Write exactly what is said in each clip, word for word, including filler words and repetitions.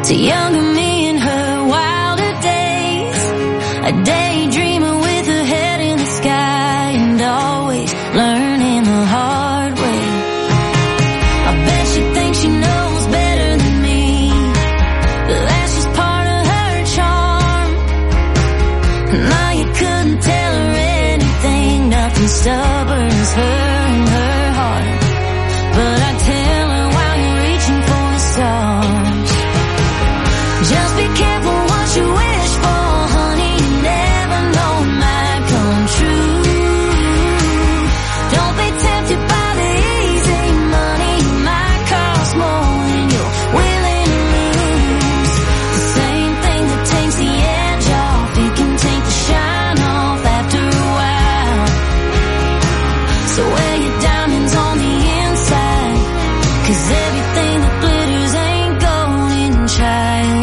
to younger me in her wilder days, a daydreamer with her head in the sky and always learning the hard way. I bet she thinks she knows better than me, but that's just part of her charm. Now you couldn't tell her anything, nothing stubborn as her and her heart. But I tell her while you're reaching for the stars, just be careful what you wish for, honey, you never know it might come true. Don't be tempted by the easy money, it might cost more than you're willing to lose. The same thing that takes the edge off, it can take the shine off after a while. So wear your diamonds on the inside, 'cause everything that glitters ain't golden, child.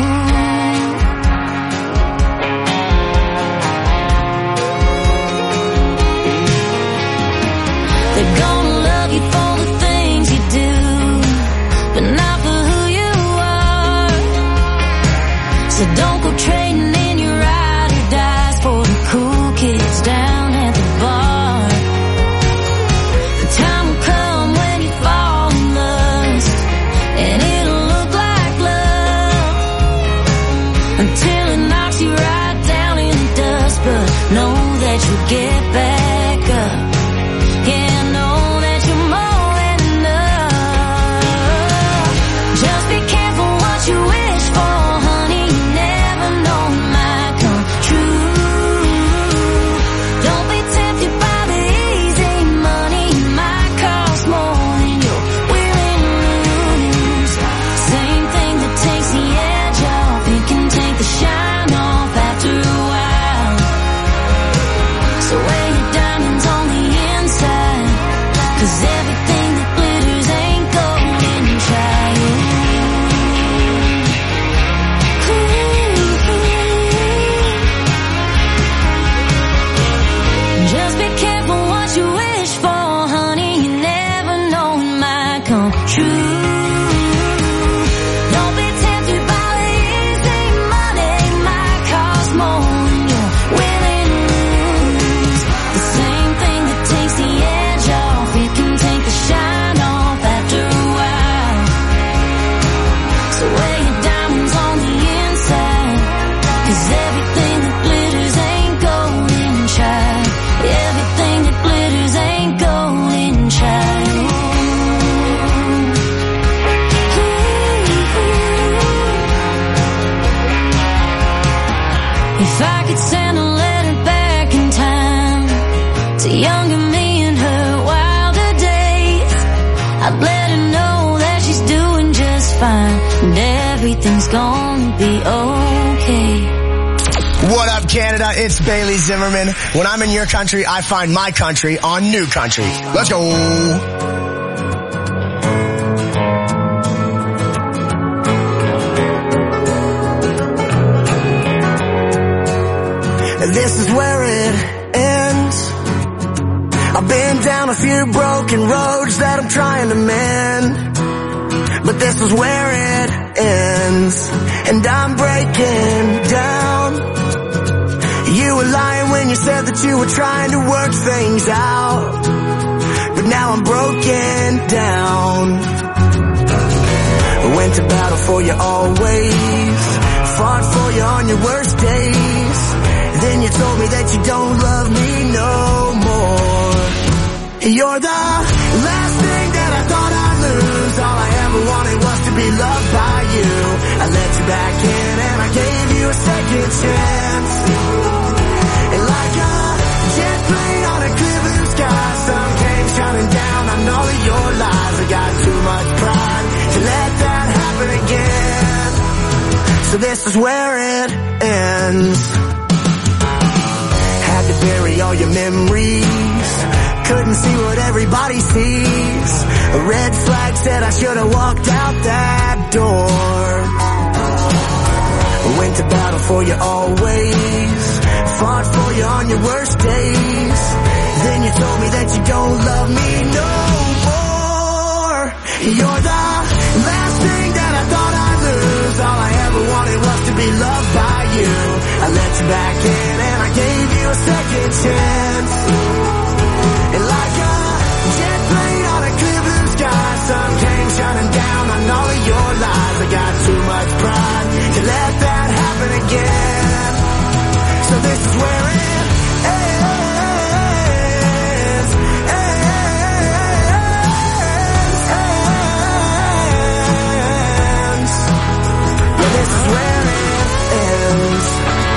They're gonna love you for the things you do, but not for who you are. So don't go trading in your ride or dies for the cool kids down at the bar. The time will come when you fall in lust, and it'll look like love until it knocks you right down in the dust. But know that you'll get back up. Yeah, know that you're more than enough. Just be careful what you wish for, honey, you never know it might come true. Don't be tempted by the easy money, it might cost more than you're willing to lose. Same thing that takes the edge off, it can take the shine off after a while. So wear your diamonds on the inside, 'cause everything that glitters ain't golden, child. Ooh. Just be careful what you wish for, honey, you never know it might come true. Don't be tempted by the easy money, it might cost more than you're willing to lose. The same thing that takes the edge off, it can take the shine off after a while. So wear your diamonds on the inside, 'cause everything that glitters ain't golden, child. Everything that glitters ain't golden, child. If I could send a letter back in time to younger me in her wilder days, I'd let her know that she's doing just fine and everything's gonna be okay. What up, Canada? It's Bailey Zimmerman. When I'm in your country, I find my country on New Country. Let's go. This is where it ends. I've been down a few broken roads that I'm trying to mend, but this is where it ends, and I'm breaking down. You were lying when you said that you were trying to work things out, but now I'm broken down. I went to battle for you always, fought for you on your worst days. Then you told me that you don't love me no more. You're the last thing that I thought I'd lose. All I ever wanted was to be loved by you. I let you back in and I gave you a second chance. And like a jet plane on a clear blue sky, sun came shining down on all of your lies. I got too much pride to let that happen again. So this is where it ends. Had to bury all your memories, couldn't see what everybody sees. A red flag said I should have walked out that door. I went to battle for you always, fought for you on your worst days. Then you told me that you don't love me no more. You're the last thing that I thought I'd lose. All I ever back in and I gave you a second chance. And like a jet plane on a clear blue sky, sun came shining down on all of your lies. I got too much pride to let that happen again. So this is where it ends. This is where it ends.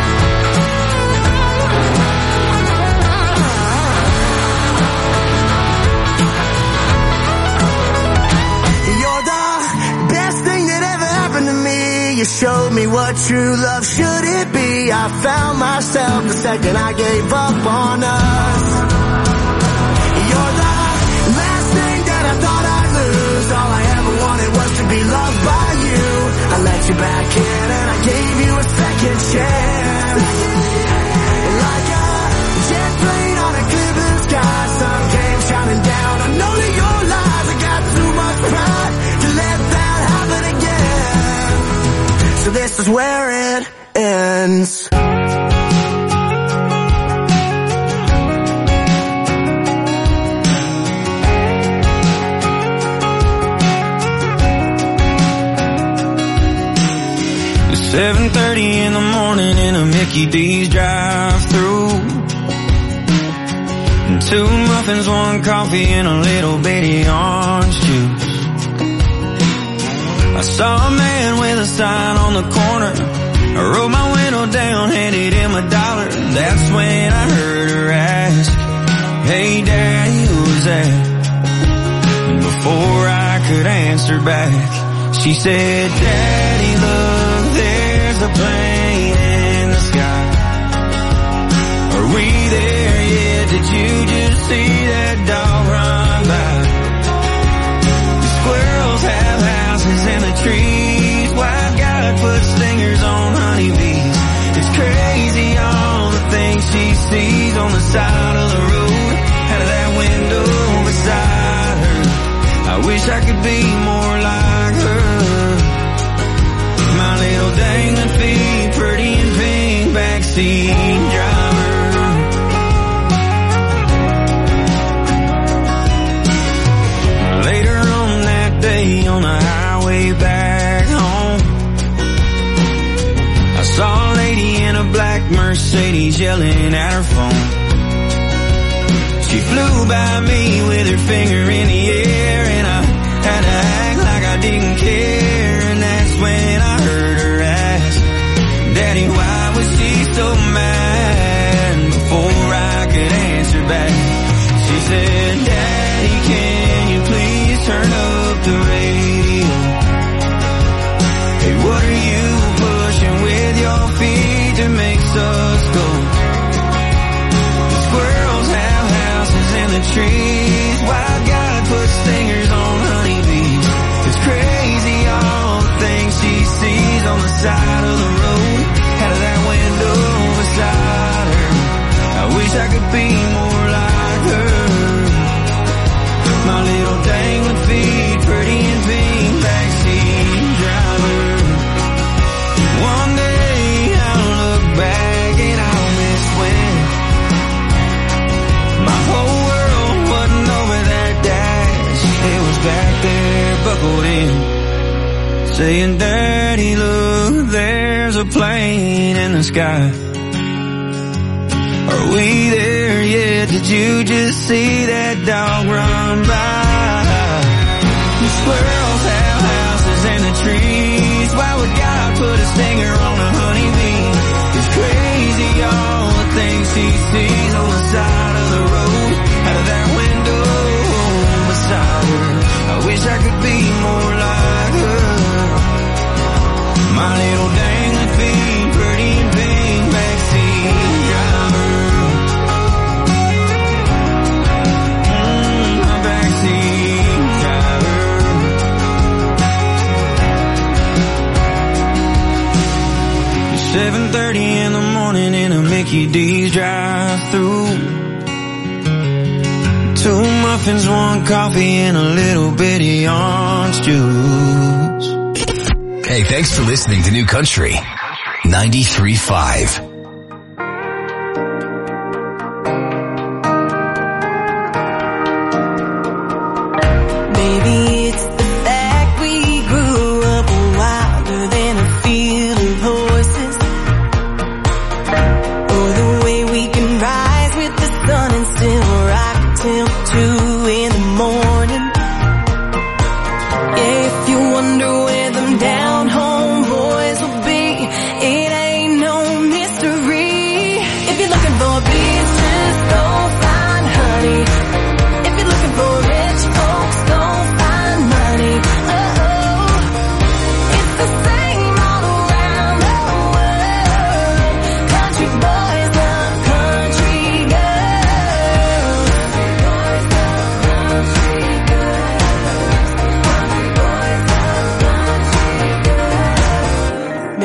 You're the best thing that ever happened to me. You showed me what true love should it be. I found myself the second I gave up on us. You're the last thing that I thought I'd lose. All I ever wanted was to be loved by you. I let you back in and I gave you a second chance. Like a jet plane on a clear blue sky, sun came shining down. I know that your lies, I got too much pride to let that happen again. So this is where it ends. seven thirty in the morning in a Mickey D's drive-thru. Two muffins, one coffee, and a little bitty orange juice. I saw a man with a sign on the corner. I rolled my window down, handed him a dollar. That's when I heard her ask, "Hey Daddy, who's that?" And before I could answer back, she said, "Daddy, look, there's a plane in the sky. Are we there yet? Did you just see that dog run by? The squirrels have houses in the trees. Why God put stingers on honeybees? It's crazy all the things she sees on the side of the road, out of that window beside her. I wish I could be more like her. My little dangling feet, pretty and pink, backseat driver." Later on that day on the highway back home, I saw a lady in a black Mercedes yelling at her phone. She flew by me with her finger in the air, and I had to act like I didn't care. And that's when I heard her ask, "Daddy, why was she so mad?" Before I could answer back, she said, "Daddy, can you please turn up the radio? Hey, what are you pushing with your feet that makes us go? The squirrels have houses in the trees. Why God put stingers on honeybees? It's crazy all the things she sees on the side of the road, out of that window beside her. I wish I could be more like her. My little dangling feet, pretty and pink, backseat driver. One day I'll look back and I'll miss when my whole world wasn't over that dash. It was back there buckled in, saying, "Daddy, look, there's a plane in the sky. Are we there yet? Did you just see that dog run by? The squirrels have houses in the trees. Why would God put a stinger on a honeybee? It's crazy all the things she sees on the side of the road, out of that window beside her. I wish I could be more like her. My little dangling feet, pretty and pink, backseat driver." Mm, my backseat driver. seven thirty in the morning in a Mickey D's drive-thru. Two muffins, one coffee, and a little bitty orange juice. Hey, thanks for listening to New Country ninety-three point five.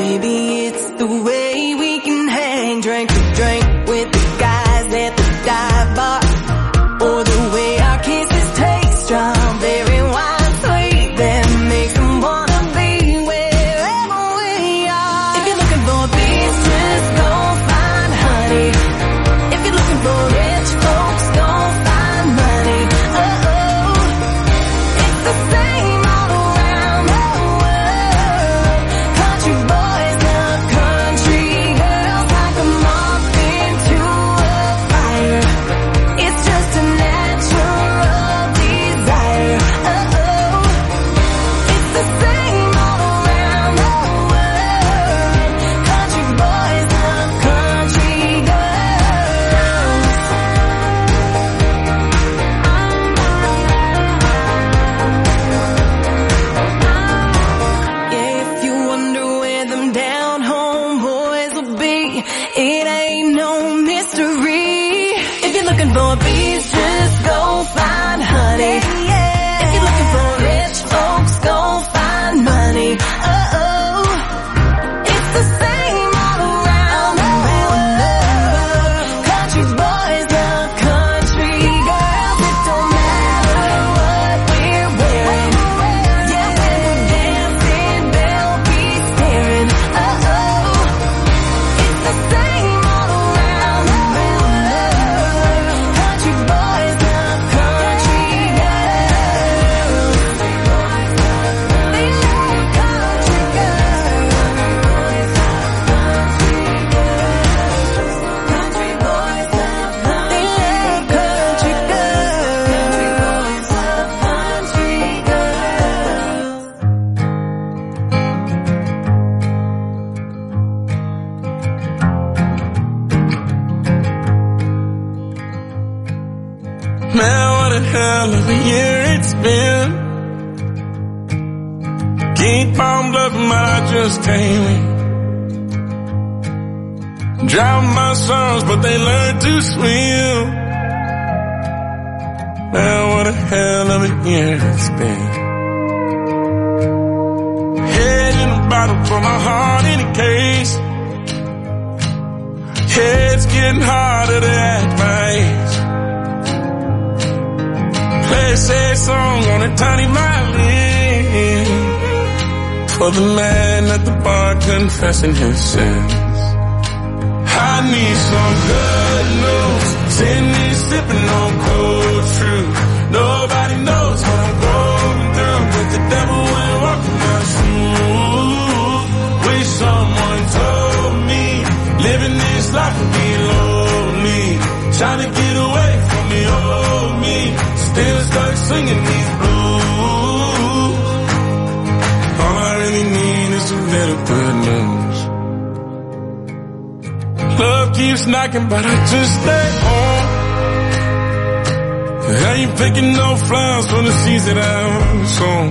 maybe it's the way we can hang, drink to drink with the guys at the dive bar, or the way our kisses taste strawberry wine sweet that makes them wanna be wherever we are. If you're looking for peace, just go find honey. If you're looking for rich folks, go find money. Uh-oh, it's the same all around the world. Country boys love country girls like a moth into a fire. It's just a natural desire. Uh-oh, it's the same all around the world. Country boys love country girls. Yeah, if you wonder where them down home boys will be, it ain't no mystery. If you're looking for peace, just go find honey. If you're looking for rich folks, go find money. Uh-oh, it's the same all around the world. Country boys love country girls. It don't matter what we're wearing. Yeah, when we're dancing, they'll be staring. Uh-oh, it's the same all around the world. Country boys love country girls. They love country girls. Country boys love country girls. Country girls. Man, what a hell of a year it's been. Keep on bluffing, but I just can't win. Drown my sons, but they learn to swim. Man, what a hell of a year it's been. Head in a bottle for my heart in a case. Head's getting harder to act my age. Play a sad song on a tiny violin for the man at the bar confessing his sins. I need some good news. Sitting here sipping on cold truth. Nobody knows what I'm going through, but the devil went walking my shoes. Wish someone told me living this life would be lonely. Trying to get away from the old me. Still stuck singing these blues. All I really need is a little good news. Love keeps knocking, but I just stay home. I ain't picking no flowers from the seeds that I've sown.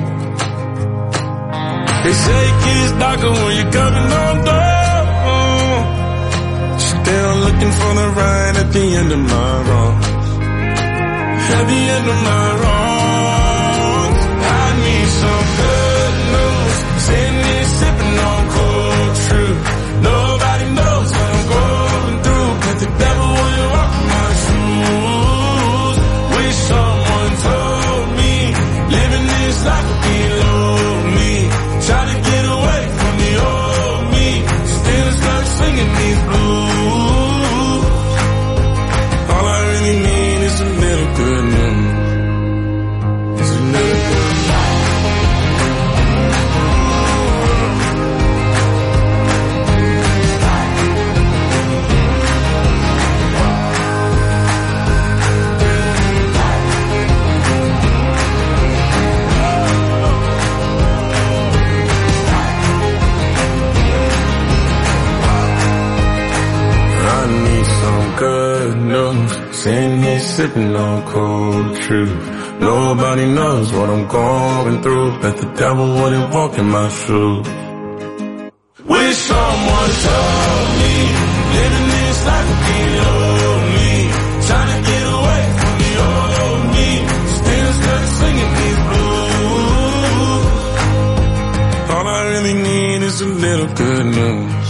They say it gets darker when you're coming on down. Still looking for the right at the end of my wrongs. At the end of my wrongs, I need some good news. Sitting here sipping on cold truth. Nobody knows what I'm going through, but the devil will walk my shoes. Wish someone told me living this life would be lonely. Try to get away from the old me. Still stuck singing these blues. All I really need is a little good news. It's a little good news. I need some good news. Sitting here sipping on cold truth. Nobody knows what I'm going through, but the devil wouldn't walk in my shoes. Wish someone told me living this life would be lonely. Trying to get away from the old me. Still stuck singing these blues. All I really need is just a little good news.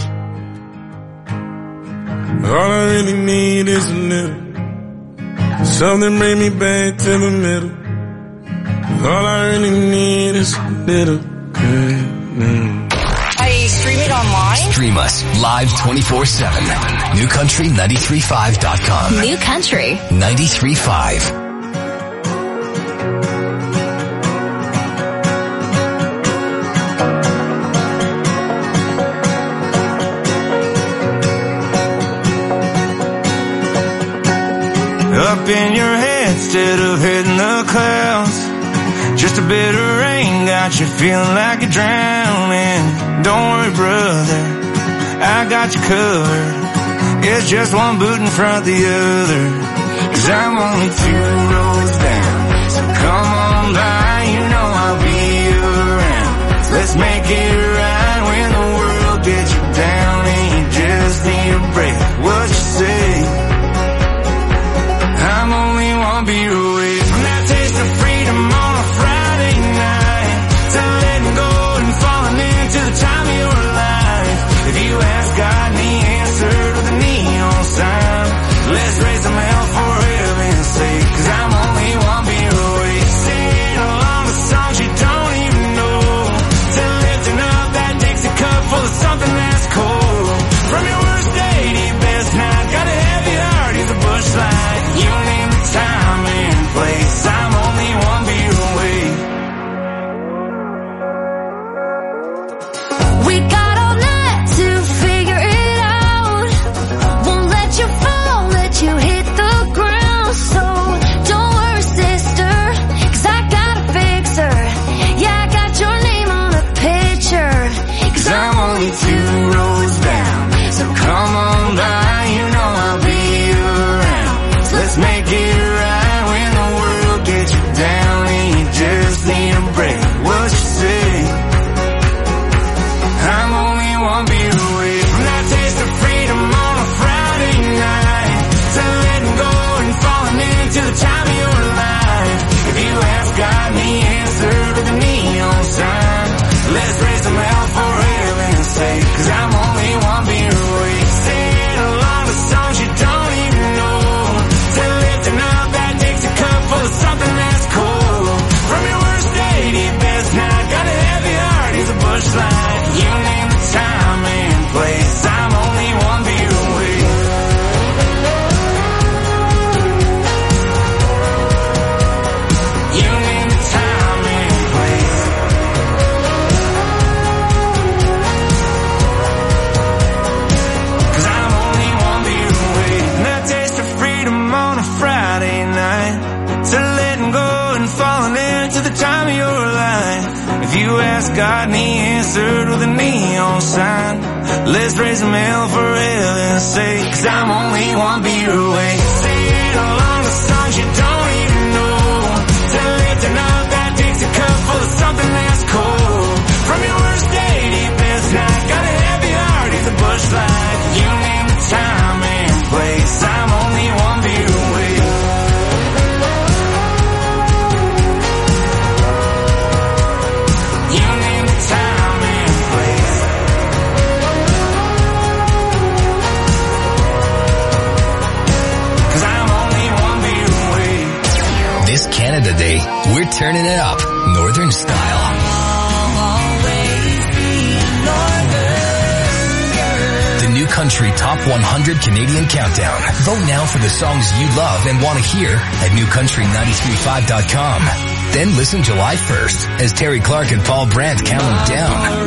All I really need is a little something bring me back to the middle. All I really need is a little good news. I stream it online. Stream us live twenty-four seven. New Country nine three five dot com. New Country nine three five. Up in your head instead of hitting the clouds. Just a bit of rain got you feeling like you're drowning. Don't worry, brother, I got you covered. It's just one boot in front of the other. Cause I'm only two roads down, so come on by, you know I'll be around. Let's make it right when the world gets you down and you just need a break. What you say? I'm only one beer away from that taste of freedom on a Friday night, to letting go and falling into the time of your life. If you ask God and he answered with a neon sign, let's raise some hell for heaven's sake. Cause I'm only one beer away, singing along the songs you don't even know, to lifting up that Dixie cup full of something that's cold. From your worst day to your best night, got a heavy heart, he's a bush light. You name the time and place, I'm only one beer away. We got all night to figure it out. Won't let you fall, let you hit the ground. So don't worry, sister, cause I got a fixer. Yeah, I got your name on a picture. Cause I'm only two roads down, so come on by, you know I'll be around. Let's make it right when the world gets you down and you just need a break. What you say? I'm only one beer away from that taste of freedom on a Friday night, to letting go and falling into the time of your life. If you ask God and he answered with a neon sign, let's raise some hell for heaven's sake. Cause I'm only one beer away, singing along the songs you don't even know, to lifting up that Dixie cup full of something that's cold. From your worst day to your best night, got a heavy heart, he's a bush light. You name the time and place, I'm only one beer away. You name the time and place. Cause I'm only one beer away. And that taste of freedom on a Friday night, to letting go and falling into the time of your life. If you ask God and he answered with a neon sign, let's raise some hell for heaven's sake. Cause I'm only one beer away, singing along the songs you don't even know, to lifting up that Dixie cup full of something that's cold. From your worst day to your best night, got a heavy heart, he's a bush light. You name the time and place, I'm only one beer away. You name the time and place. Cause I'm only one beer away. This Canada Day, we're turning it up. Northern style. The New Country Top one hundred Canadian Countdown. Vote now for the songs you love and want to hear at new country nine three five dot com. Then listen July first as Terry Clark and Paul Brandt count them down.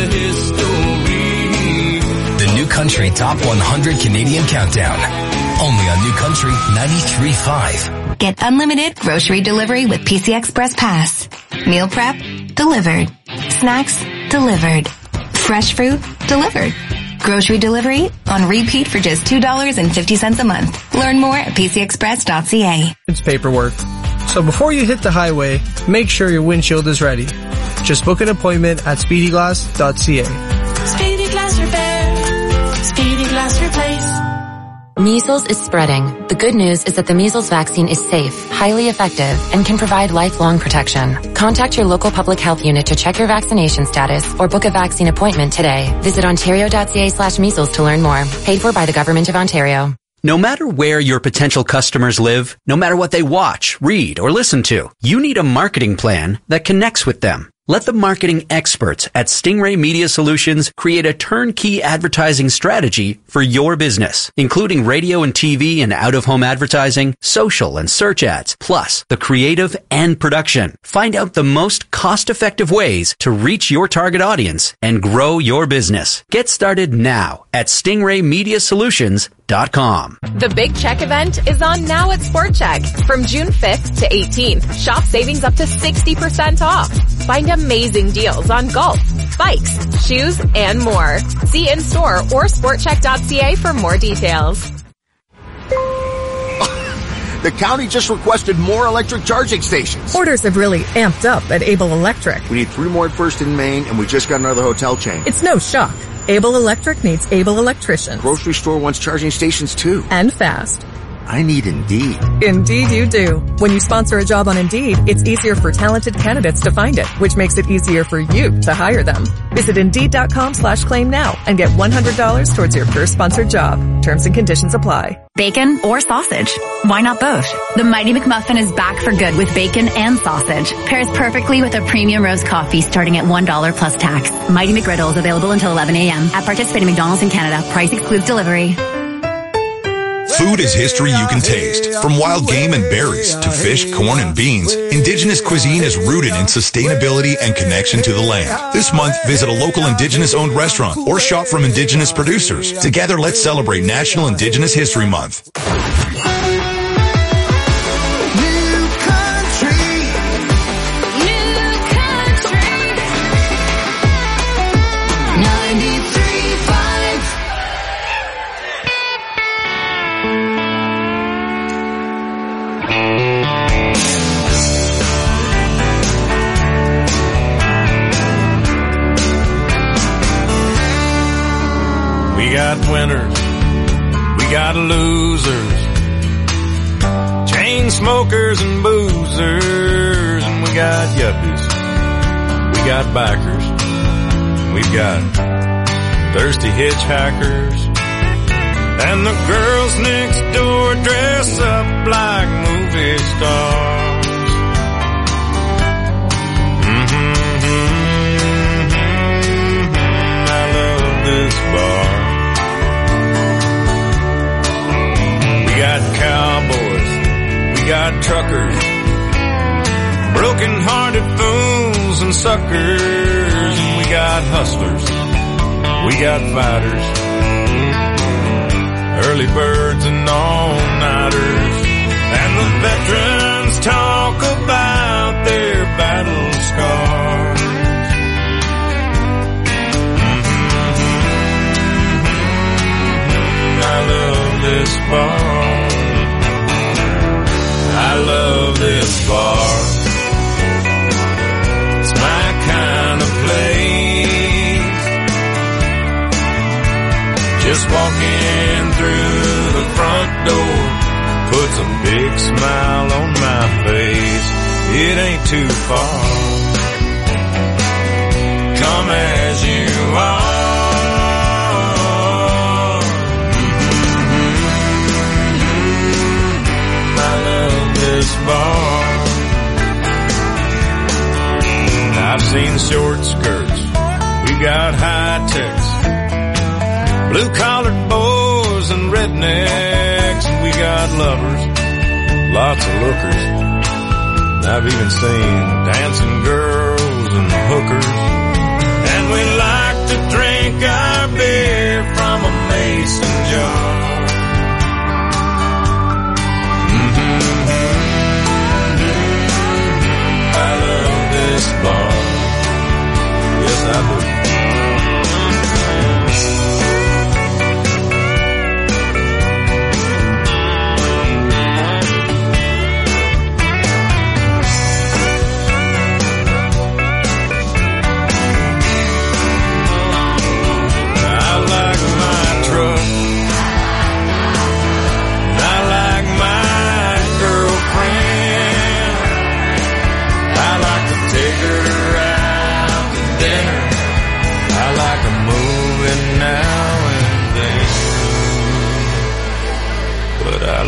The New Country Top one hundred Canadian Countdown. Only on New Country ninety-three point five. Get unlimited grocery delivery with P C Express Pass. Meal prep, delivered. Snacks, delivered. Fresh fruit, delivered. Grocery delivery on repeat for just two dollars and fifty cents a month. Learn more at p c express dot c a. It's paperwork. So before you hit the highway, make sure your windshield is ready. Just book an appointment at speedy glass dot c a. Speedy Glass Repair, Speedy Glass Replace. Measles is spreading. The good news is that the measles vaccine is safe, highly effective, and can provide lifelong protection. Contact your local public health unit to check your vaccination status or book a vaccine appointment today. Visit ontario.ca slash measles to learn more. Paid for by the Government of Ontario. No matter where your potential customers live, no matter what they watch, read, or listen to, you need a marketing plan that connects with them. Let the marketing experts at Stingray Media Solutions create a turnkey advertising strategy for your business, including radio and T V and out-of-home advertising, social and search ads, plus the creative and production. Find out the most cost-effective ways to reach your target audience and grow your business. Get started now at stingray media solutions dot com. The Big Check event is on now at Sport Check. From June fifth to eighteenth, shop savings up to sixty percent off. Find amazing deals on golf, bikes, shoes, and more. See in-store or sport check dot c a for more details. The county just requested more electric charging stations. Orders have really amped up at Able Electric. We need three more at First in Maine, and we just got another hotel chain. It's no shock. Able Electric needs able electricians. Grocery store wants charging stations too. And fast. I need Indeed. Indeed you do. When you sponsor a job on Indeed, it's easier for talented candidates to find it, which makes it easier for you to hire them. Visit Indeed.com slash claim now and get one hundred dollars towards your first sponsored job. Terms and conditions apply. Bacon or sausage? Why not both? The Mighty McMuffin is back for good with bacon and sausage. Pairs perfectly with a premium roast coffee starting at one dollar plus tax. Mighty McGriddle is available until eleven a.m. at participating McDonald's in Canada. Price excludes delivery. Food is history you can taste. From wild game and berries to fish, corn, and beans, Indigenous cuisine is rooted in sustainability and connection to the land. This month, visit a local Indigenous-owned restaurant or shop from Indigenous producers. Together, let's celebrate National Indigenous History Month. We got winners, we got losers, chain smokers and boozers, and we got yuppies, we got bikers, we've got thirsty hitchhikers, and the girls next door dress up like movie stars. Mm-hmm, mm-hmm, I love this bar. We got cowboys, we got truckers, broken-hearted fools and suckers, and we got hustlers, we got fighters, early birds and all-nighters, and the veterans talk about their battle scars. Mm-hmm. I love this bar. I love this bar. It's my kind of place. Just walking through the front door puts a big smile on my face. It ain't too far. Come as you are. Bar. I've seen short skirts, we got high techs, blue collared boys and rednecks, and we got lovers, lots of lookers. I've even seen dancing girls and hookers, and we like to drink our beer from a mason jar. This bar. Yes, I do.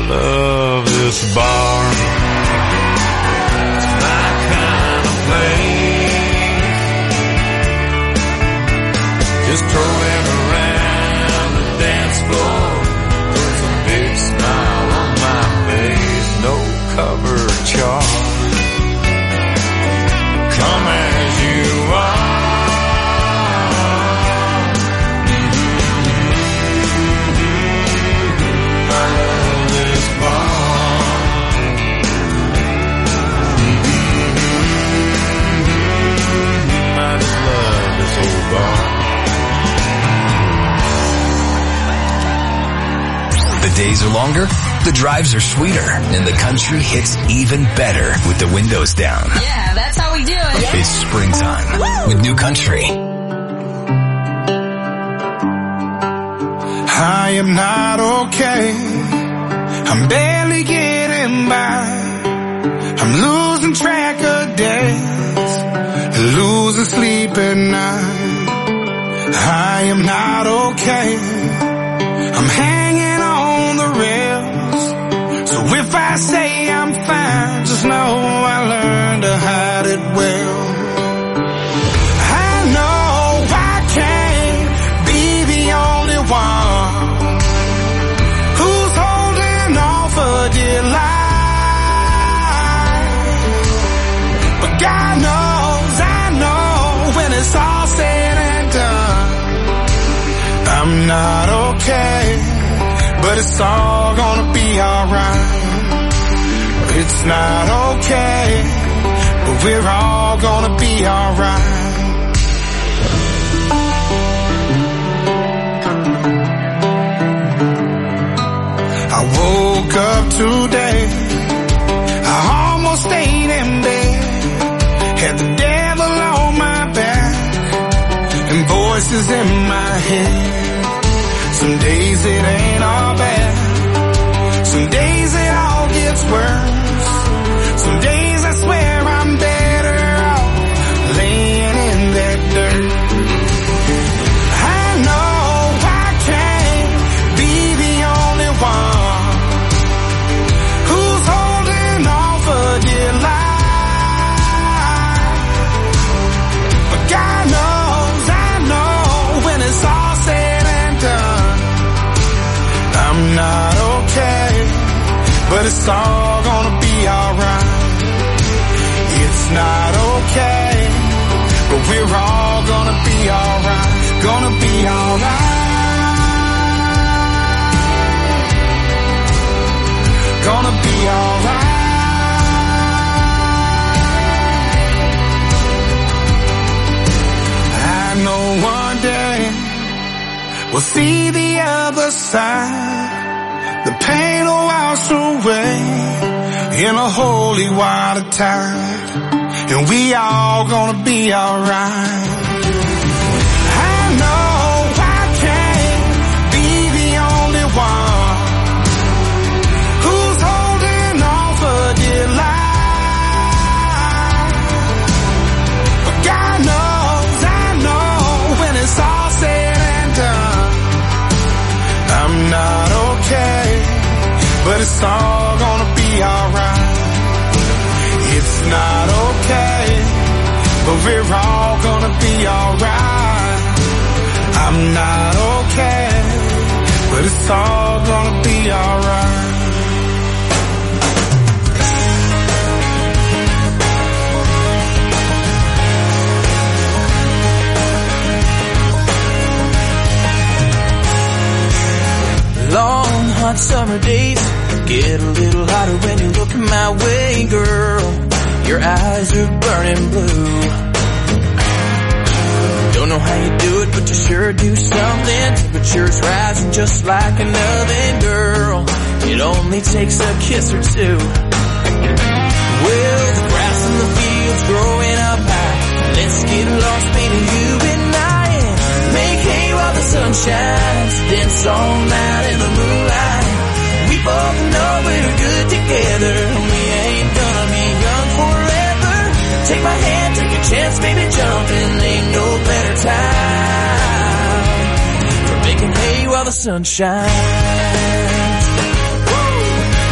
love this bar. It's my kind of place. Just strolling around the dance floor. There's a big smile on my face. No cover charge. Come as you are. The days are longer, the drives are sweeter, and the country hits even better with the windows down. Yeah, that's how we do it. It's springtime Woo! With New Country. I am not okay. I'm barely getting by. I'm losing track of days, losing sleep at night. I am not okay. I'm hanging on the rails. So if I say I'm fine, just know I learned to hide it well. I know I can't be the only one who's holding on for dear life. But God knows, I know when it's all said and done, I'm not okay, but it's all gonna be alright. It's not okay, but we're all gonna be alright. I woke up today, I almost stayed in bed, had the devil on my back, and voices in my head. Some days it ain't all bad, some days it all gets worse. Some days I swear I'm better off laying in that dirt. I know I can't be the only one who's holding on for dear life. But God knows, I know when it's all said and done, I'm not okay, but it's all gonna be alright. It's not okay, but we're all gonna be alright. Gonna be alright. Gonna be alright. I know one day we'll see the other side. The pain will wash away in a holy water tide, and we all gonna be alright. I know I can't be the only one who's holding on for dear life. But God knows, I know when it's all said and done, I'm not okay, but it's all gonna be alright. It's not okay, but we're all gonna be alright. I'm not okay, but it's all gonna be alright. Long, hot summer days get a little hotter when you look my way, girl. Your eyes are burning blue. Don't know how you do it, but you sure do something. Temperature's rising just like an oven, girl. It only takes a kiss or two. Well, the grass in the fields growing up high. Let's get lost, baby, you and I, and make hay while the sun shines. Dance all night in the moonlight. We both know we're good together. We ain't gonna be young forever. Take my hand, take a chance, baby, jump in. Ain't no better time for making hay while the sun shines. Woo!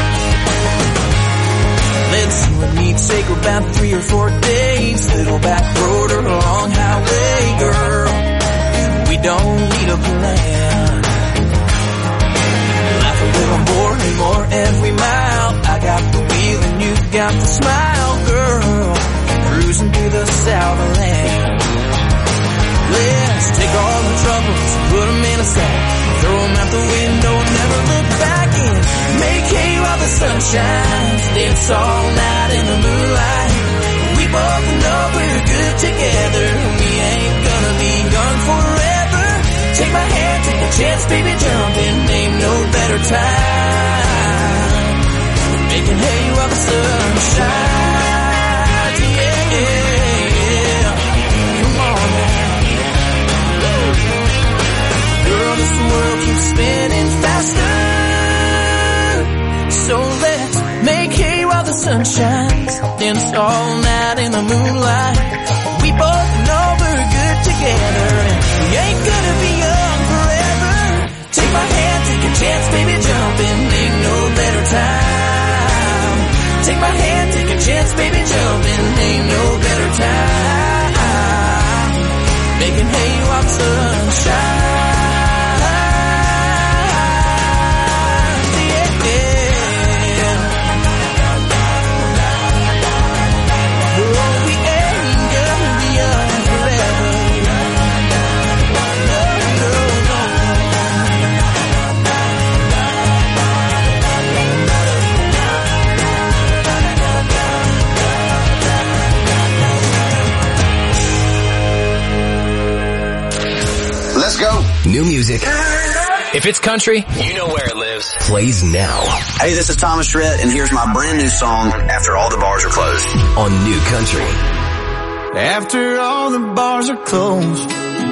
us. You and me'd take about three or four days. Little back road or a long highway, girl. We don't need a plan. Laugh a little more and more every mile. I got the wheel and you got the smile, girl. Cruising through the Southland. Let's take all the troubles, put them in a sack, throw them out the window and never look back in. Make hay while the sun shines, dance all night in the moonlight. We both know we're good together, we ain't gonna be young forever. Take my hand, take a chance, baby, jump in, ain't no better time. Making hay while the sun shines, yeah. Come on now. Girl, this world keeps spinning faster. So let's make hay while the sun shines, dance all night in the moonlight. We both know we're good together, and we ain't gonna be young forever. Take my hand, take a chance, baby, jump in, ain't no better time. Take my hand, take a chance, baby, jump in, ain't no better time. Making hay while the sun shines. New music. If it's country, you know where it lives. Plays now. Hey, this is Thomas Rhett, and here's my brand new song, After All the Bars Are Closed. On New Country. After all the bars are closed,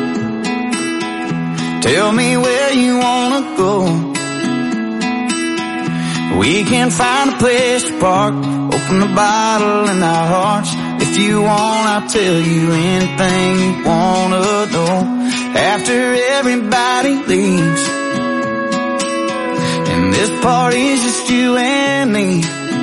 tell me where you wanna go. We can find a place to park, open the bottle in our hearts. If you want, I'll tell you anything you wanna know. After everybody leaves, and this party's just you and me,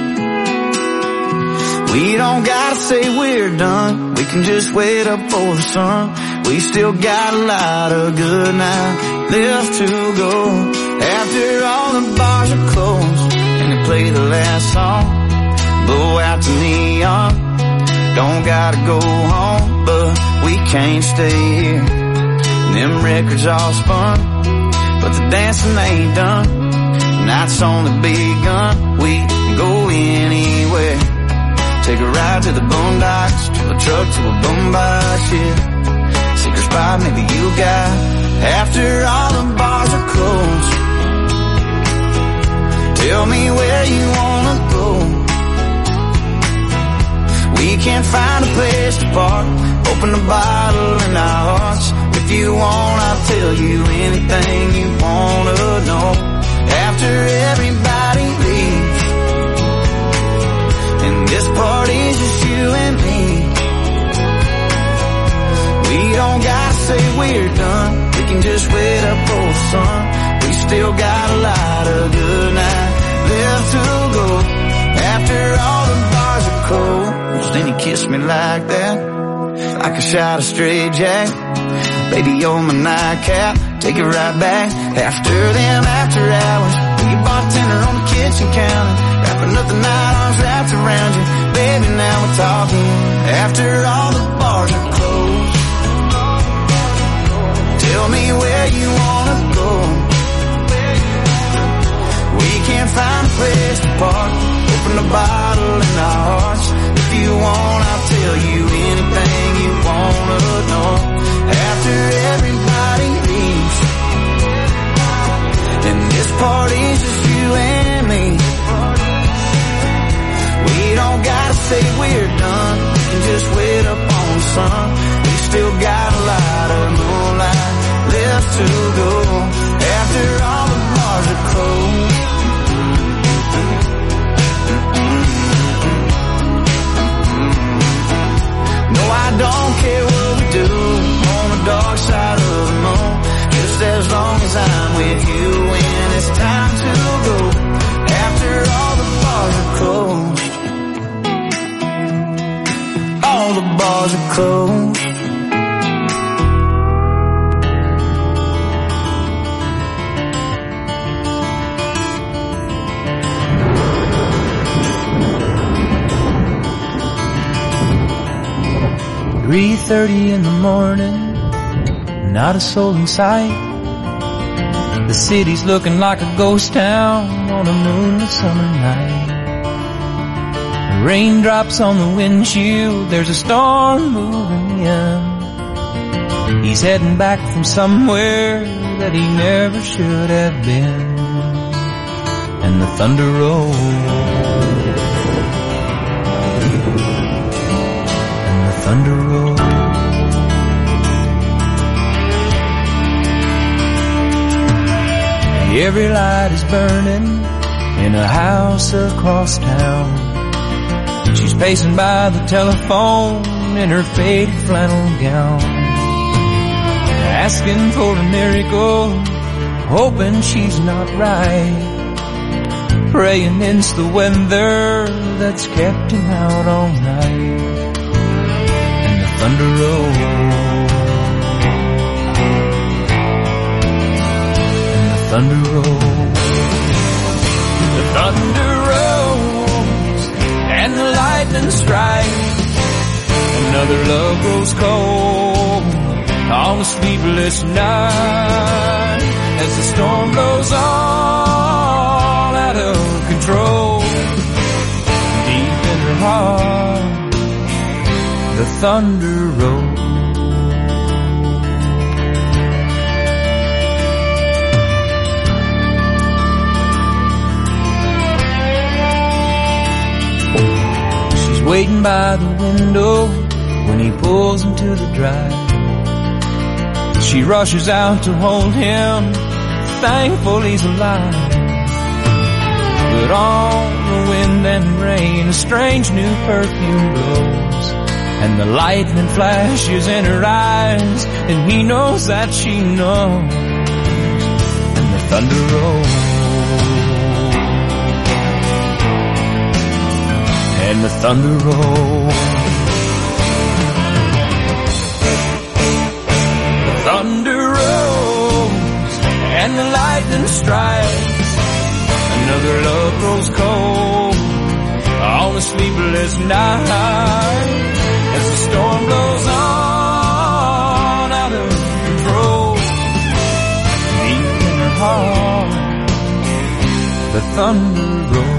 we don't gotta say we're done, we can just wait up for the sun. We still got a lot of good night left to go. After all the bars are closed, and they play the last song, blow out the neon. Don't gotta go home, but we can't stay here. Them records all spun, but the dancing ain't done. The night's only begun, we can go anywhere. Take a ride to the boondocks, to a truck, to a boombox, yeah. Secret spot maybe you got, after all the bars are closed. Tell me where you wanna go. We can't find a place to park, open the bottle in our hearts. If you want, I'll tell you anything you wanna know. After everybody leaves, and this party's just you and me, we don't gotta say we're done, we can just wait up for the sun. We still got a lot of good night left to go. After all the bars are closed, then you kiss me like that, like a shot of straight jack. Baby, you're my nightcap, take it right back. After them after hours, we bartender on the kitchen counter, wrapping up the night, arms wrapped around you. Baby, now we're talking. After all the bars are closed, tell me where you wanna go. We can't find a place to park, open the bottle in our hearts. If you want, I'll tell you anything you wanna know. After everybody leaves, and this party's just you and me, we don't gotta say we're done, we can just wait up on the sun. We still got a lot of moonlight left to go. After all the bars are closed, no, I don't care what we do on the dark side of the moon, just as long as I'm with you when it's time to go. After all the bars are closed. bars are closed. three thirty in the morning, not a soul in sight. The city's looking like a ghost town on a moonlit summer night. Raindrops on the windshield, there's a storm moving in. He's heading back from somewhere that he never should have been. And the thunder rolls, and the thunder rolls. Every light is burning in a house across town. She's pacing by the telephone in her faded flannel gown, asking for a miracle, hoping she's not right, praying it's the weather that's kept him out all night. And the thunder rolls, and the thunder rolls, the thunder rolls, and the lightning strikes. Another love grows cold on a sleepless night as the storm blows all out of control. Deep in her heart, the thunder rolls. She's waiting by the window when he pulls into the drive. She rushes out to hold him, thankful he's alive. But on the wind and rain, a strange new perfume blows, and the lightning flashes in her eyes, and he knows that she knows. And the thunder rolls, and the thunder rolls. Thunder rolls and the lightning strikes. Another love grows cold on a sleepless night as the storm blows on out of control. Deep in her heart, the thunder rolls.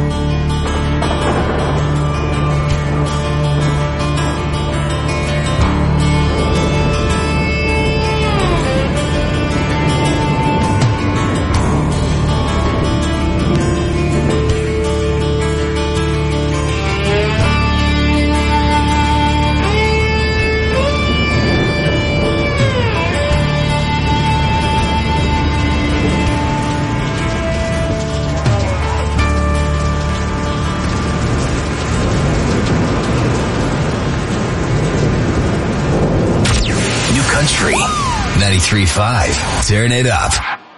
ninety-three point five, tearing it up.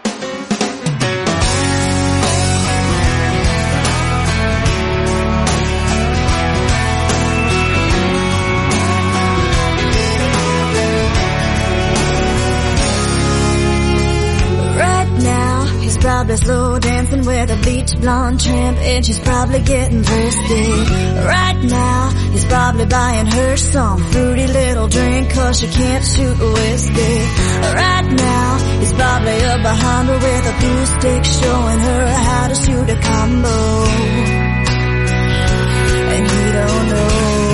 Probably slow dancing with a bleach blonde tramp, and she's probably getting thirsty. Right now, he's probably buying her some fruity little drink, cause she can't shoot whiskey. Right now, he's probably up behind her with a glue stick, showing her how to shoot a combo. And he don't know.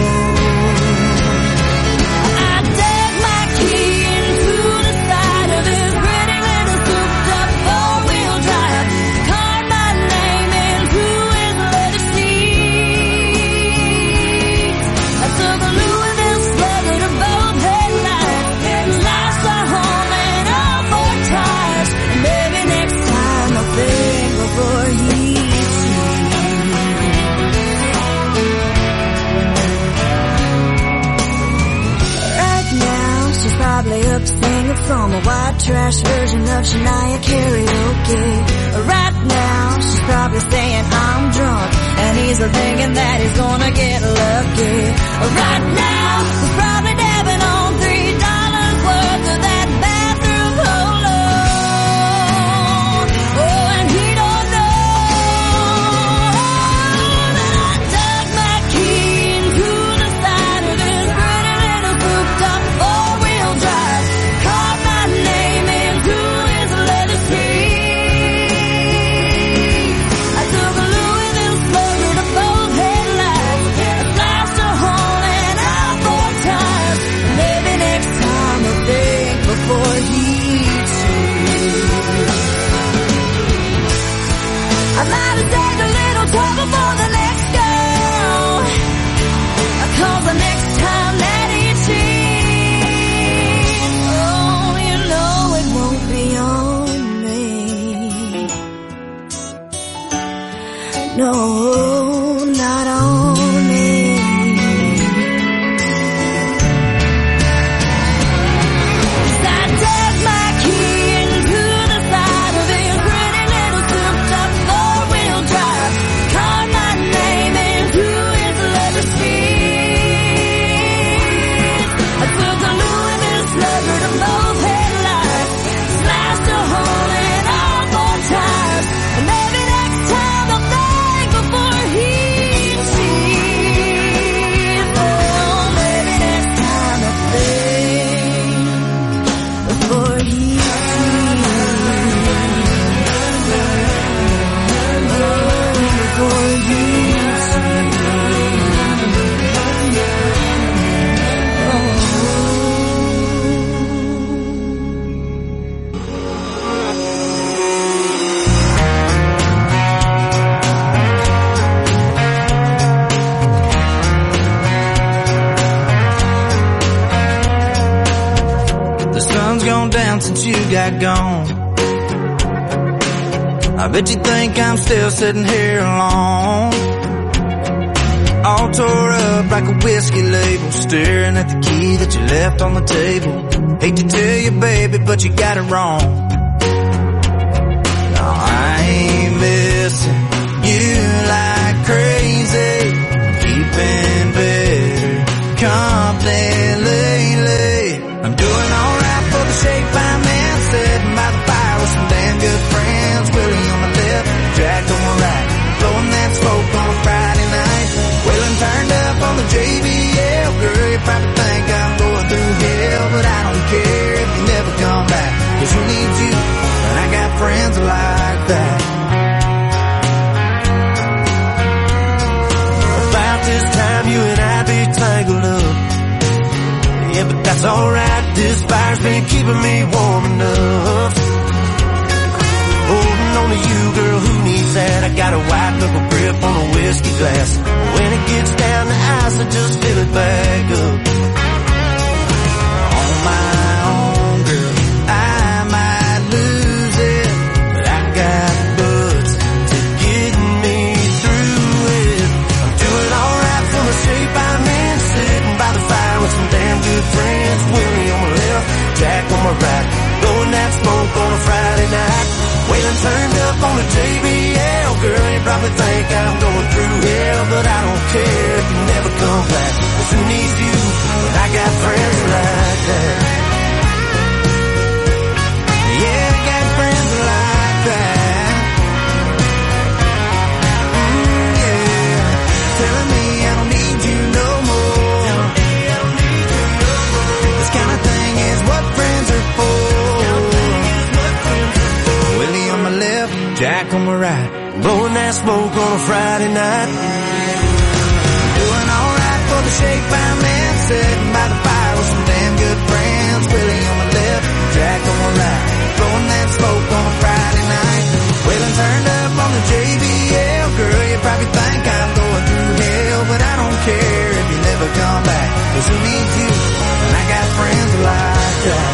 Singing from a white trash version of Shania karaoke. Right now, she's probably saying I'm drunk, and he's thinking that he's gonna get lucky. Right now, he's probably No, not on me. Since you got gone, I bet you think I'm still sitting here alone, all tore up like a whiskey label, staring at the key that you left on the table. Hate to tell you, baby, but you got it wrong. No, I ain't missing you like crazy, keeping better company lately. I'm doing alright for the shape I'm in, sitting by the fire with some damn good friends. Willie on my left, Jack on my right, blowing that smoke on a Friday night. Wheeling turned up on the J B L. Girl, you probably think I'm going through hell, but I don't care if you never come back, 'cause who needs you when I got friends like that? About this time you and I be tangled up, yeah, but that's alright, this fire's been keeping me warm enough. Holding on to you, girl, who needs that? I got a white knuckle grip on a whiskey glass. When it gets down to ice, I just fill it back up. On my own, girl, I might lose it, but I got butts to get me through it. I'm doing alright for the shape I'm in, sitting by the fire with some damn good friends. Willie on my left, Jack on my right, blowing that smoke on a Friday night. Wailing turned up on the J B L. Girl, you probably think I'm going through hell, but I don't care if you never come back, 'cause who needs you when I got friends like that? Yeah, I got friends like that. Mm, yeah, telling me I don't need you no more. This kind of thing is what friends are for. Willie on my left, Jack on my right, blowing that smoke on a Friday night. Doing alright for the shape I'm in, sitting by the fire with some damn good friends. Willie on my left, Jack on my right, blowing that smoke on a Friday night. Wailing turned up on the J B L. Girl, you probably think I'm going through hell, but I don't care if you never come back, 'cause who needs you when I got friends like that?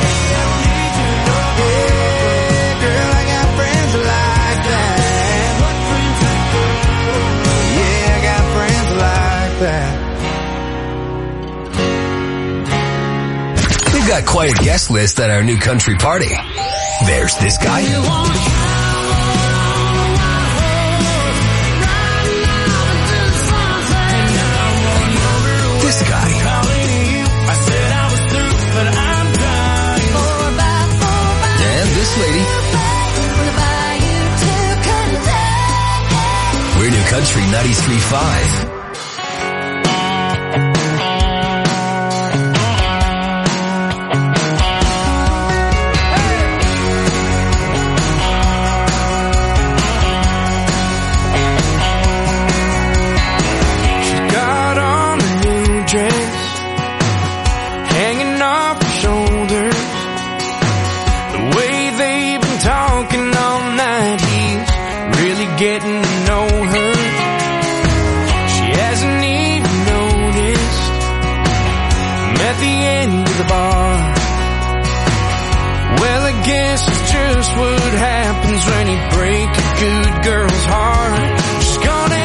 We've got quite a guest list at our new country party. There's this guy. This guy. And this lady. We're New Country ninety-three point five. Getting to know her, she hasn't even noticed. I'm at the end of the bar. Well, I guess it's just what happens when you break a good girl's heart. She's gonna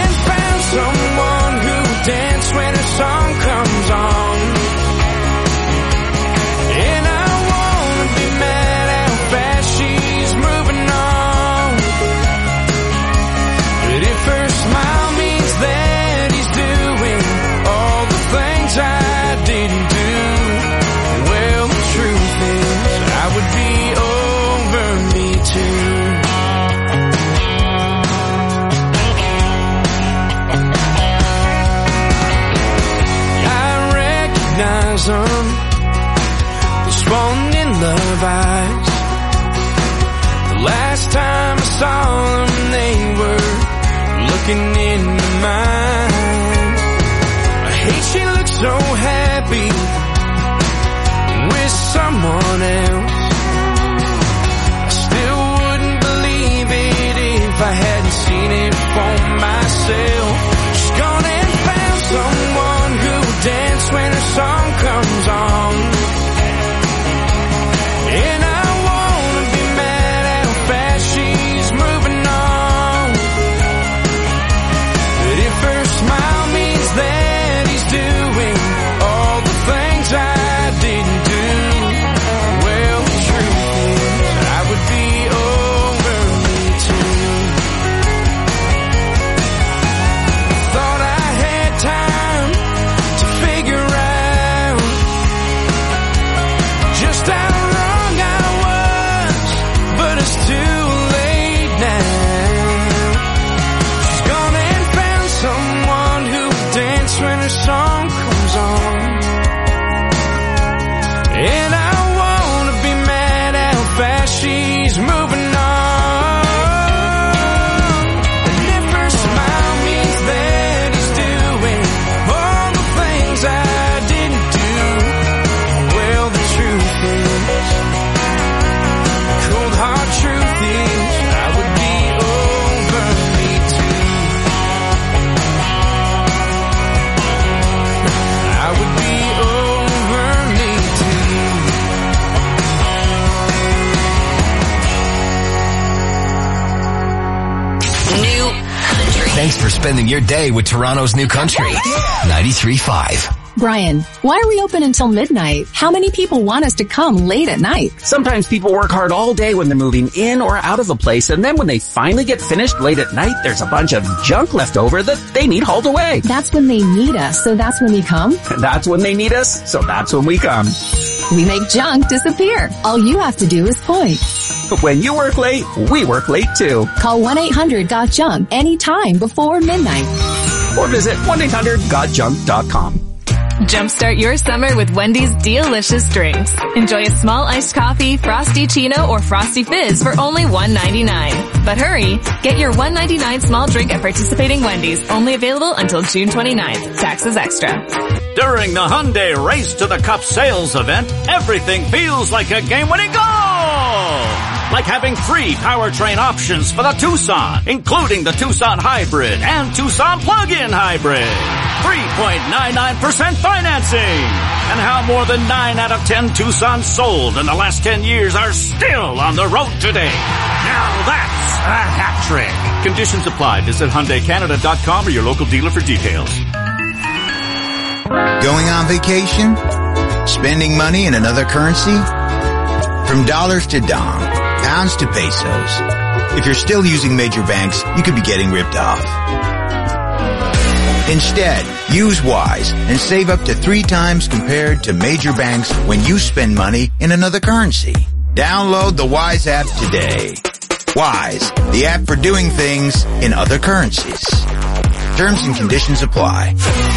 sun was spun in love eyes. The last time I saw them, they were looking into mine. I hate she looks so happy with someone else. I still wouldn't believe it if I hadn't seen it for myself. She's gone and found someone who will dance when her song comes on. And I wanna be mad how fast she's moving on. But if her smile means that he's doing all the things I didn't do, well, the truth is I would be over me too. Thought I had time to figure out just how wrong I was, but it's too late now. She's gone and found someone who will dance when her song comes on. And I wanna be mad how fast she's moving on. And if her smile means that he's doing all the things I didn't do, well, the truth is, cold hard truth is, I would be over me too. I would be over me too. New Country. Thanks for spending your day with Toronto's New Country. ninety-three point five. Brian, why are we open until midnight? How many people want us to come late at night? Sometimes people work hard all day when they're moving in or out of a place, and then when they finally get finished late at night, there's a bunch of junk left over that they need hauled away. That's when they need us, so that's when we come? That's when they need us, so that's when we come. We make junk disappear. All you have to do is point. When you work late, we work late too. Call one eight hundred got junk anytime before midnight. Or visit one eight hundred got junk dot com. Jumpstart your summer with Wendy's delicious drinks. Enjoy a small iced coffee, Frosty Chino, or Frosty Fizz for only one ninety-nine. But hurry, get your one ninety-nine small drink at participating Wendy's, only available until June twenty-ninth. Taxes extra. During the Hyundai Race to the Cup sales event, everything feels like a game-winning goal! Like having three powertrain options for the Tucson, including the Tucson Hybrid and Tucson Plug-in Hybrid. three point nine nine percent financing. And how more than nine out of ten Tucsons sold in the last ten years are still on the road today. Now that's a hat trick. Conditions apply. Visit Hyundai Canada dot com or your local dealer for details. Going on vacation? Spending money in another currency? From dollars to dong, pounds to pesos. If you're still using major banks, you could be getting ripped off. Instead, use Wise and save up to three times compared to major banks when you spend money in another currency. Download the Wise app today. Wise, the app for doing things in other currencies. Terms and conditions apply.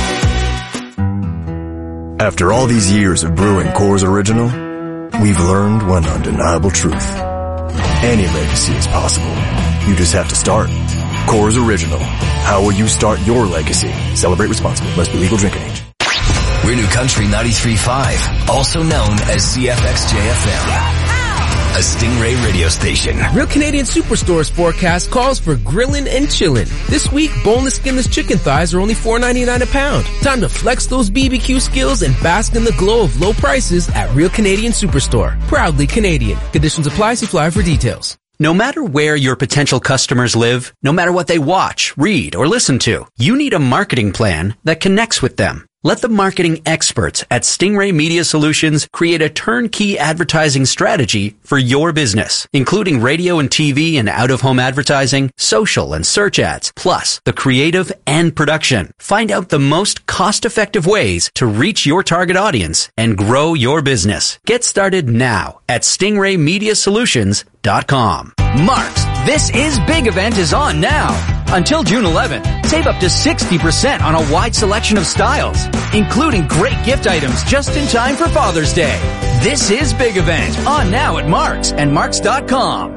After all these years of brewing Coors Original, we've learned one undeniable truth. Any legacy is possible. You just have to start. Coors Original. How will you start your legacy? Celebrate responsibly. Must be legal drinking age. We're New Country ninety-three point five, also known as C F X J F M. A Stingray radio station. Real Canadian Superstore's forecast calls for grillin' and chillin'. This week, boneless skinless chicken thighs are only four ninety-nine a pound. Time to flex those B B Q skills and bask in the glow of low prices at Real Canadian Superstore. Proudly Canadian. Conditions apply. See flyer for details. No matter where your potential customers live, no matter what they watch, read, or listen to, you need a marketing plan that connects with them. Let the marketing experts at Stingray Media Solutions create a turnkey advertising strategy for your business, including radio and T V and out-of-home advertising, social and search ads, plus the creative and production. Find out the most cost-effective ways to reach your target audience and grow your business. Get started now at stingray media solutions dot com. Mark's This Is Big event is on now. Until June eleventh, save up to sixty percent on a wide selection of styles, including great gift items just in time for Father's Day. This is Big Event, on now at Marks and Marks dot com.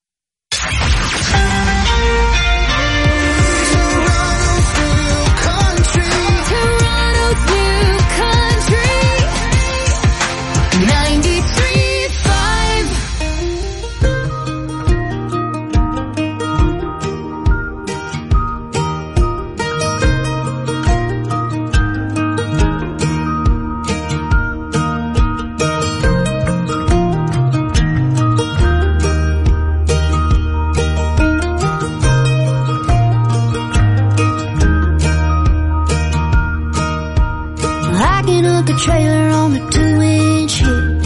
Trailer on the two-inch hitch.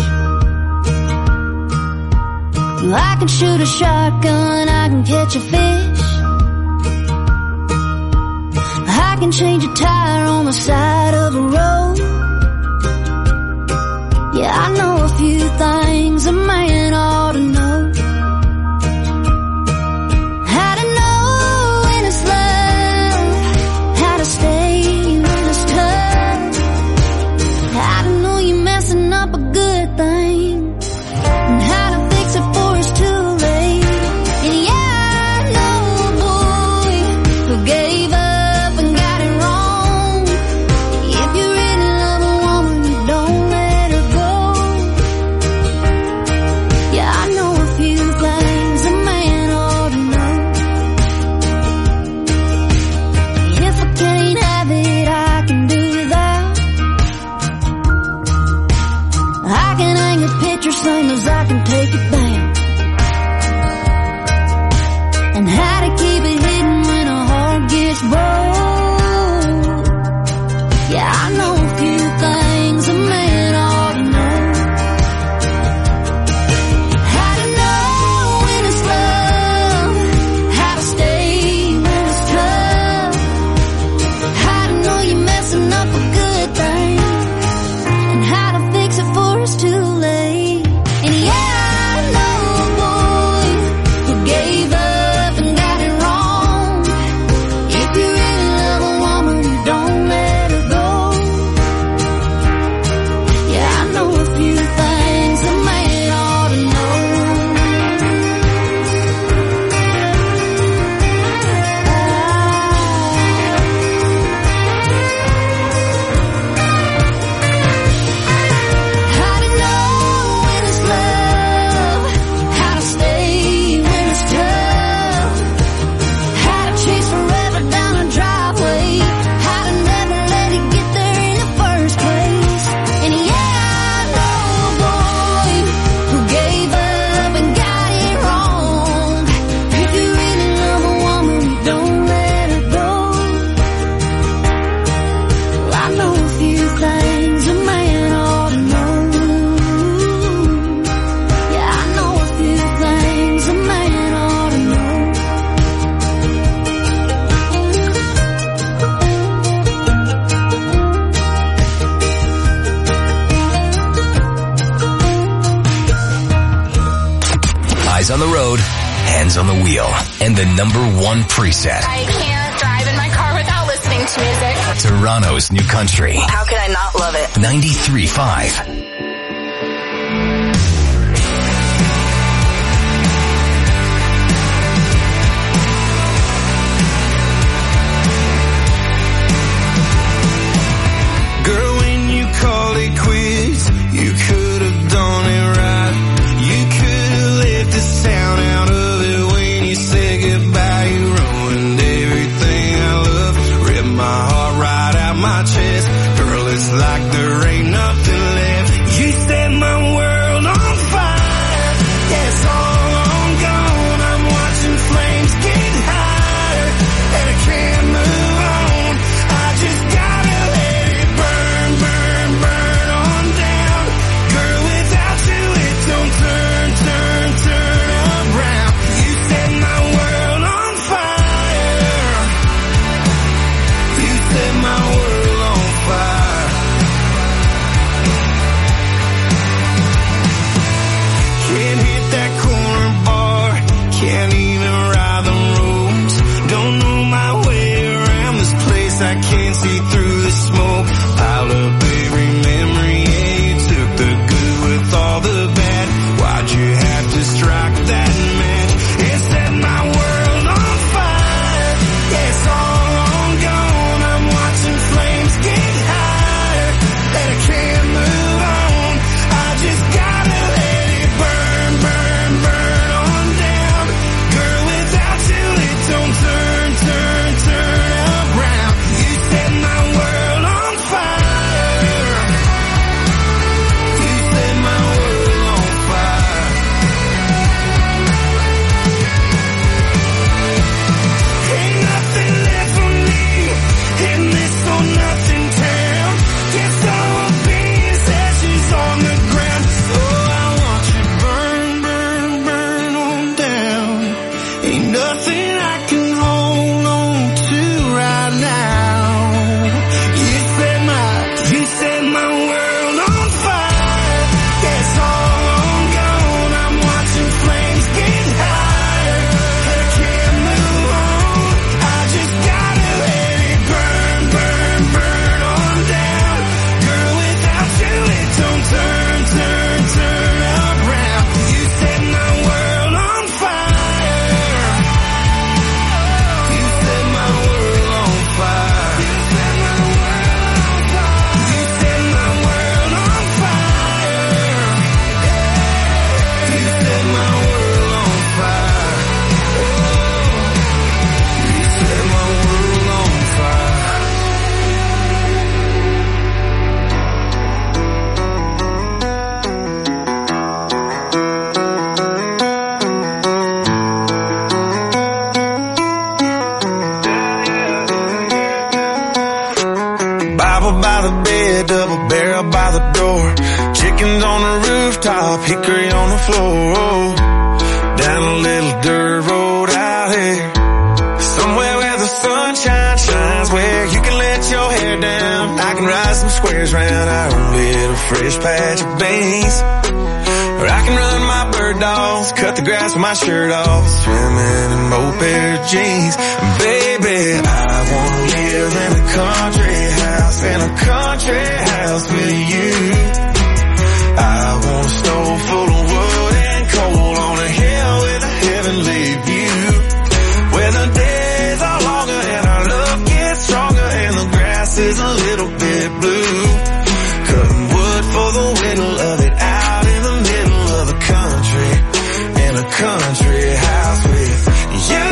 I can shoot a shotgun, I can catch a fish. I can change a tire on the side of a road. Yeah, I know a few things a man ought to know. How to know when it's love, how to stay when it's tough, how to know you're messing up a good thing, and how to fix it before it's too late. And yeah, I know a boy who gave up and got it wrong. If you really love a woman, you don't let her go. Yeah, I know a few things a man ought to know. If I can't have it, I can do without. I can hang a picture same as I can take it down. And how to keep it hidden when a heart gets broke. Yeah, I know a few things a man ought to know. How to know when it's love, how to stay when it's tough, how to know you're messing up a good thing, and how to fix it before it's too late. And yeah, I know a boy who gave up and got it wrong. If you really love a woman, you don't let her go. Yeah, I know a few things a man ought to How to know when it's love, how to stay when it's tough, how to chase forever down a driveway, how to never let it get there in the first place. And yeah, I know a boy who gave up and got it wrong. If you really love a woman, you don't let her go. Well, I know a few things a man ought to know. Yeah, I know a few things a man ought to know. Eyes on the road, hands on the wheel, and the number one preset. I can't drive in my car without listening to music. Toronto's New Country. How can I not love it? ninety-three point five. Girl, when you call it quits, you could have done it right. You could have left the sound out of it when you said goodbye. You ruined everything I love, ripped my heart right out my chest. Girl, it's like there ain't nothing left. Ain't nothing I can hold on to right now. You set my, you set my world on fire. Yeah, it's all on gone. I'm watching flames get higher. I can't move on. I just gotta let it burn, burn, burn on down. Girl, without you it don't turn, turn, turn around. You set my world on fire. You set my world on fire. You set my world on fire. You set my world on fire. You set my world on fire. Bible by the bed, double barrel by the door. Chickens on the rooftop, hickory on the floor. Down a little dirt road out here, somewhere where the sunshine shines, where you can let your hair down. I can ride some squares round our own little fresh patch of beans. Or I can run my bird dogs, cut the grass with my shirt off, swimming in mo pair of jeans. Baby, I wanna live in a country house, in a country house with you. I want a stove full of wood and coal on a hill with a heavenly view, where the days are longer and our love gets stronger and the grass is a little bit blue. Cutting wood for the winter of it out in the middle of the country, in a country house with you.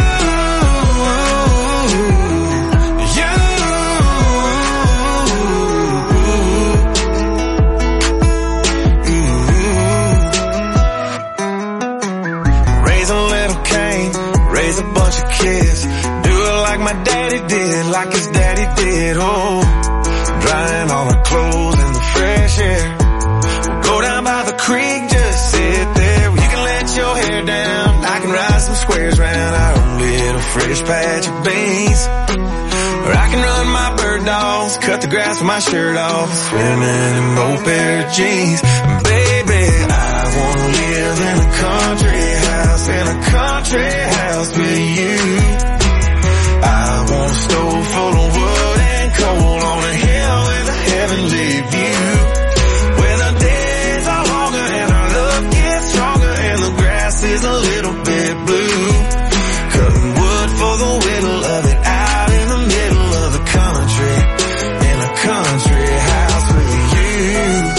Raise a little Cain, raise a bunch of kids, do it like my daddy did, like his daddy did. Oh, drying all our clothes in the fresh air. We'll go down by the creek, just sit there. You can let your hair down, I can ride some squares round our own little fresh patch of beans. Or I can run my bird dogs, cut the grass with my shirt off, swimming in mo pair of jeans. Baby, I wanna live in a country house, in a country house with you. I want a stove full of wood and coal on a hill with a heavenly view, where the days are longer and our love gets stronger and the grass is a little bit blue. Cutting wood for the whittle of it out in the middle of the country, in a country house with you.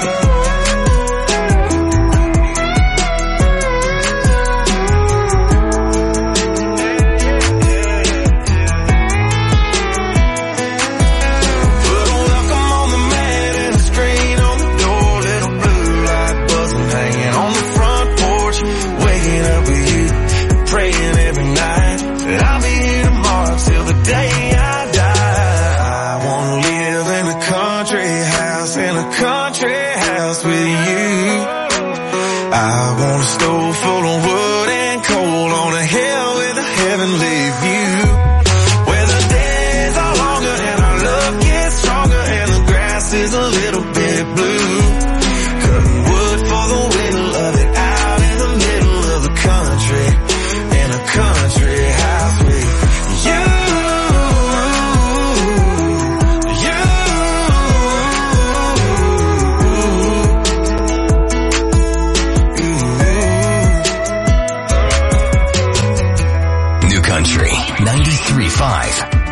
I want a stove full of wood and coal on a hill with a heavenly view, where the days are longer and our love gets stronger and the grass is a little bit blue. Cutting wood for the whittle of it out in the middle of the country, in a country house with you. Country ninety-three point five.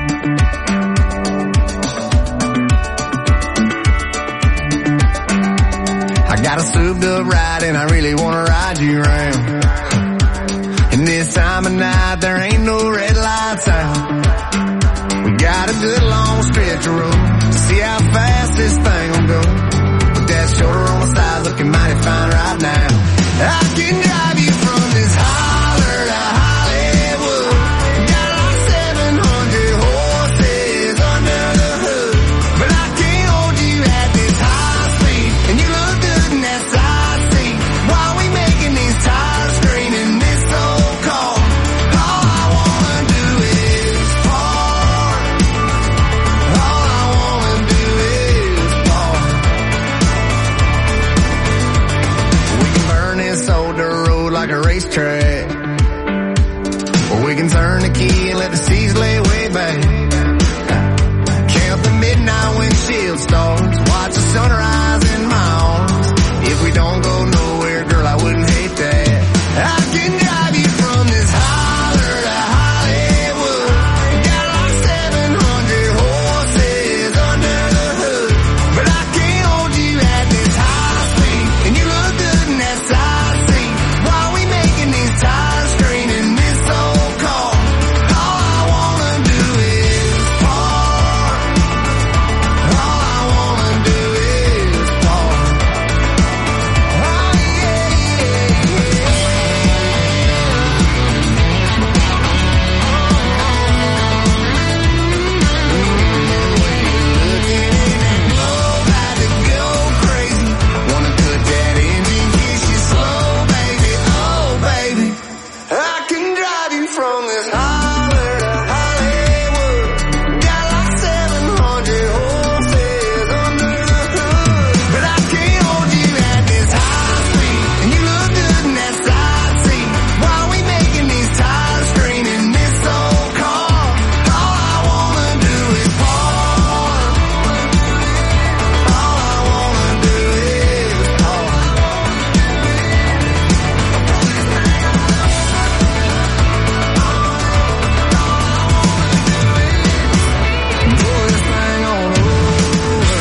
I got a souped up ride and I really wanna ride you around. And this time of night there ain't no red lights out. We got a good long stretch of road to see how fast this thing will go. With that shoulder on my side looking mighty fine right now. I can drive you from this holler to Hollywood. Got like seven hundred horses under the hood. But I can't hold you at this high speed. And you look good in that side seat. While we making these tires screaming this old car. Oh, can turn the key and let the seas lay way back. Count the midnight windshield stars, watch the sunrise in my arms. If we don't go nowhere, girl, I wouldn't hate that. I can drive you from this holler to Hollywood. Got like seven hundred horses under the hood, but I can't hold you at this high speed. And you look good in that side seat. While we making these tires strain in this old car, all I wanna do is park. All I wanna do is park. Oh yeah, yeah, yeah. About to go crazy. Wanna cut that engine, kiss you slow, baby. Oh, baby. I can drive you from this holler to Hollywood. Got like seven hundred horses under the hood, but I can't hold you at this high speed. And you look good in that side seat. While we making these tires strain in this old car, all I wanna do is park. All I wanna do is park. Pull this thing on over.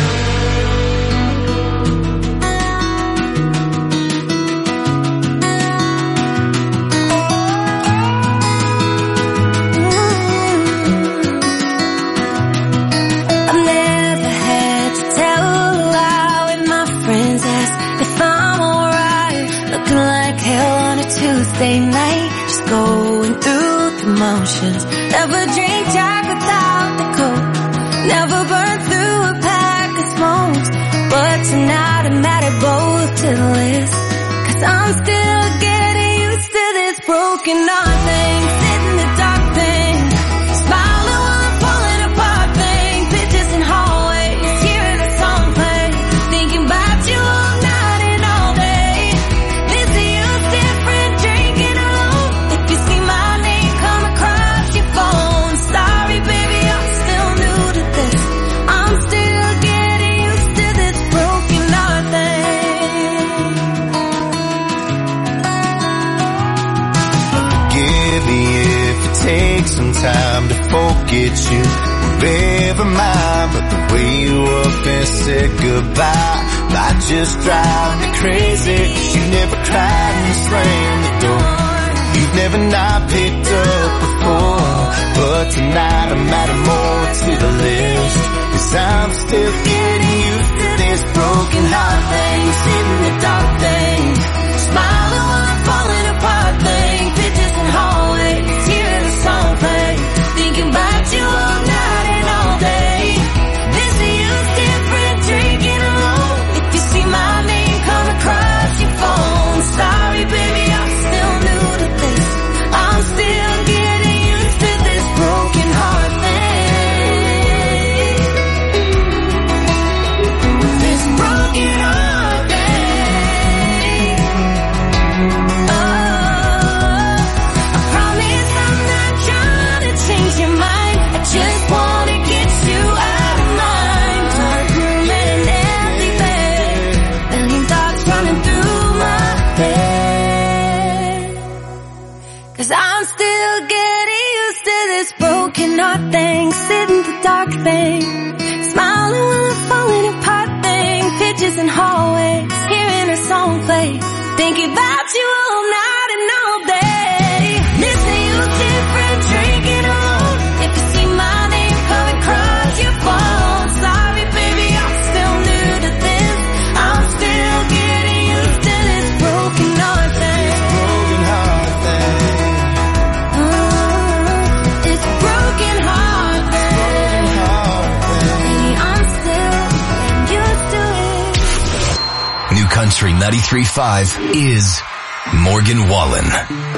I've never had to tell a lie when my friends ask if I'm alright. Looking like hell on a Tuesday night, just going through the motions. Never drink Jack without the coke, never burn through a pack of smokes. But tonight I'm mad at both to the list, cause I'm still getting used to this broken heart thing. Sit in the dark thing, smiling while I'm falling apart thing. Pictures in hallways, hearing a song play, thinking about you all night and all day. Missing you, different, drinking alone. If you see my name come across your phone, sorry baby, I'm still new to this. I'm still getting used to this broken heart thing. Forgive me if it takes some time to forget you. Wherever mine, but the way you up and said goodbye might just drive me crazy. 'Cause you never cried and slammed the door. You've never not picked up before, but tonight I'm adding more to the list. 'Cause I'm still getting used to this broken heart thing. Sitting in the dark thing, smiling while I'm falling apart thing. Pictures in hallways, hearing a song play, thinking about you all night and all day. Missing you's different, drinking alone. If you see my name come across your phone, sorry baby, I'm still new to this. I'm still getting used to this broken heart thing. This broken heart thing. Oh, I promise I'm not trying to change your mind. I just wanna get you out of mind. Dark room and an empty bed, million thoughts running through my head. 'Cause I'm still getting used to this broken heart thing. Sit in the dark thing, smiling while I'm falling apart thing. Pictures in hallways, hearing a song play, thinking about you all night and all day. Missing you different, drinking alone. If you see my name come across your phone, sorry baby, I'm still new to this. I'm still getting used to this broken heart thing. Broken heart thing. Oh, this broken heart thing. Baby, I'm still getting used to it. New Country ninety-three point five is Morgan Wallen.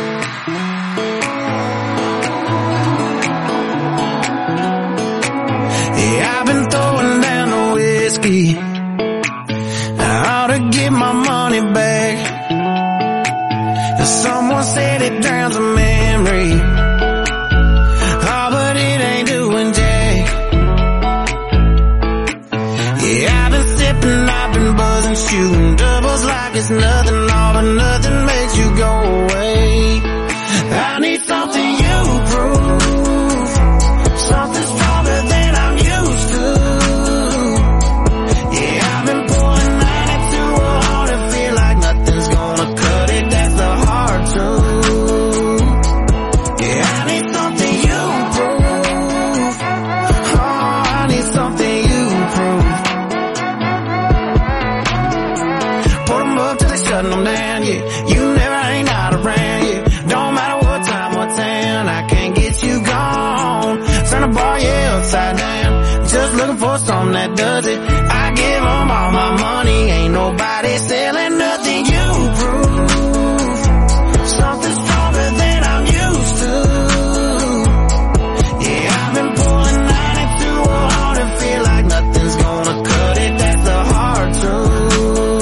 Yeah, I've been throwing down the whiskey. I ought to get my money back. Someone said it drowns a memory. need something you prove, something stronger than I'm used to. Yeah, I've been pouring ninety-two on and feel like nothing's gonna cut it. That's the hard truth. Yeah, I need something you prove. Oh, I need something you prove. Put them up till they shutting them down, yeah. You never ain't out around, yeah. Don't matter what time, what town, I can't get you gone. Turn the bar, yeah, upside down. Just looking for something that does it. I give them all my money, ain't nobody